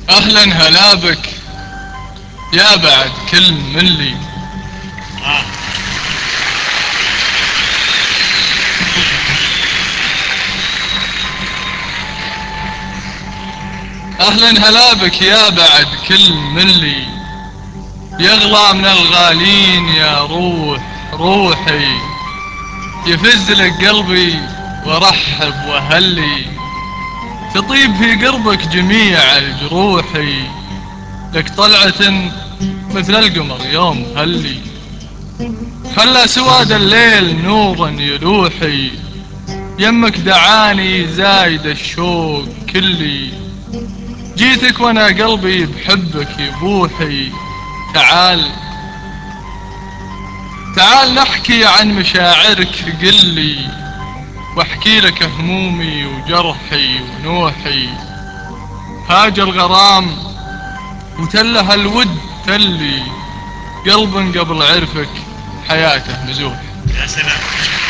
اهلا هلا بك يا بعد كل ملي. اهلا هلا بك يا بعد كل ملي، يغلى من الغالين يا روح روحي، يفز لك قلبي وارحب واهلي، تطيب في قربك جميع الجروحي، لك طلعة مثل القمر يوم هلي، خلى سواد الليل نورا يلوحي، يمك دعاني زايد الشوق كلي، جيتك وانا قلبي بحبك يبوحي، تعال تعال نحكي عن مشاعرك قلي، واحكي لك همومي وجرحي ونوحي، هاج الغرام وتله الود تلي، قلب قبل عرفك حياته مزوح. يا سلام.